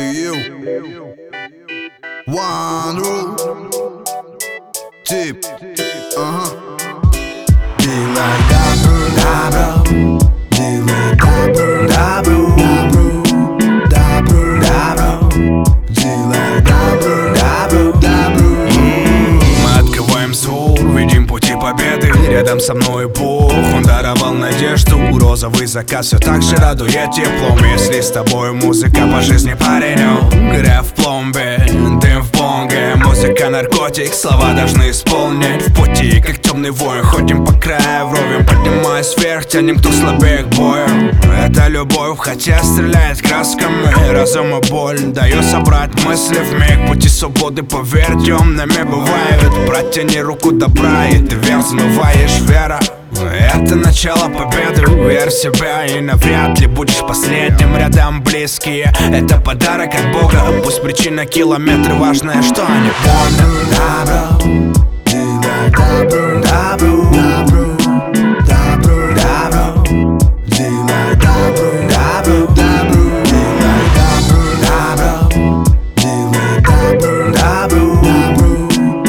One rule. Tip. Делай добро, делай добро, делай добро. Мы открываем звук, видим пути победы. Рядом со мной Бог, Он даровал надежду. Розовый закат все так же радует теплом. Если с тобой музыка по жизни, паренек. Грязь в пломбе, дым в бонге. Музыка наркотик, слова должны исполнять. В пути, как темный воин, ходим по краю вровень. Поднимаясь вверх, тянем кто слабее к бою. Это любовь, хотя стреляет красками. Разум и боль дает собрать мысли вмиг. Пути свободы, поверь, темными бывают. Протяни руку добра, и ты вверх взмываешь. Вера — это начало победы. Верь в себя, и навряд ли будешь последним. Рядом близкие — это подарок от Бога. Пусть причина километры, важное, что они помнят. Добро, делай добро, добро, добро, добро, делай добро, добро, добро, делай добро, делай добро, добро,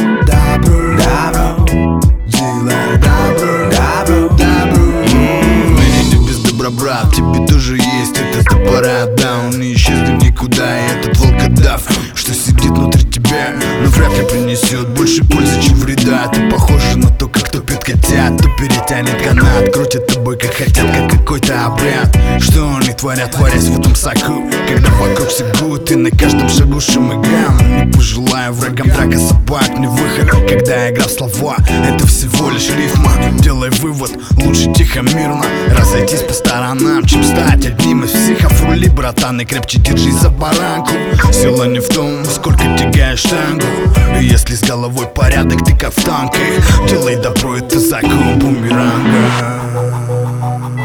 добро, делай добро, добро. Не без добра, брат, тебе тоже есть этот аппарат, да, он не исчезнет никуда, и этот волкодав, что сидит внутри тебя, но вряд ли принесет больше пользы, чем вреда. Ты похожа на то, как топят котят, то перетянет канат, крутят тобой, как хотят, как какой-то обряд. Что они творят, творясь в этом соку, когда вокруг все гуд, и на каждом шагу шум и гам. Не пожелаю врагам драка собак, не выход, когда игра в слова, это всего лишь рифма. Делай вывод, лучше тихо, мирно разойтись по сторонам, чем стать одним из всех. Афрули, братан, и крепче держись за баранку. Сила не в том, сколько тягаешь штангу. И если с головой порядок, ты как в танке. Делай добро, это закон бумеранга.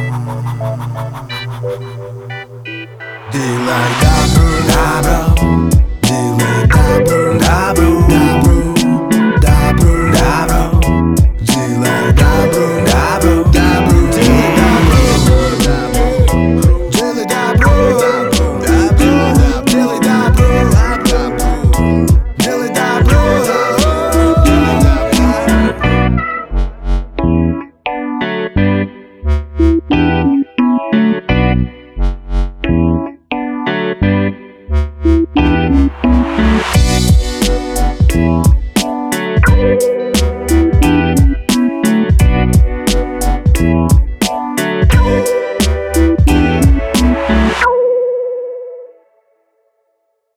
Делай добро, добро.